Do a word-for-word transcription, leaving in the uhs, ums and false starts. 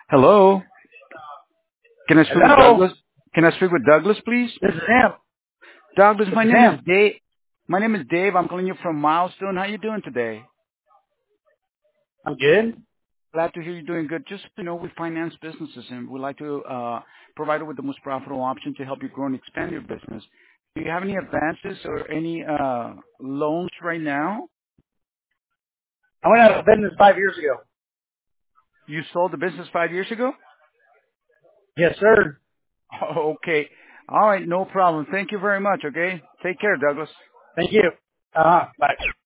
Hello. Can I speak with Hello. Douglas? Can I speak with Douglas, please? This is him. Douglas, This my is name is him. Dave. My name is Dave. I'm calling you from Milestone. How you doing today? I'm good. Glad to hear you're doing good. Just, you know, we finance businesses and we like to uh, provide you with the most profitable option to help you grow and expand your business. Do you have any advances or any uh, loans right now? I went out of business five years ago. You sold the business five years ago? Yes, sir. Okay. All right. No problem. Thank you very much. Okay. Take care, Douglas. Thank you. Uh-huh. Bye.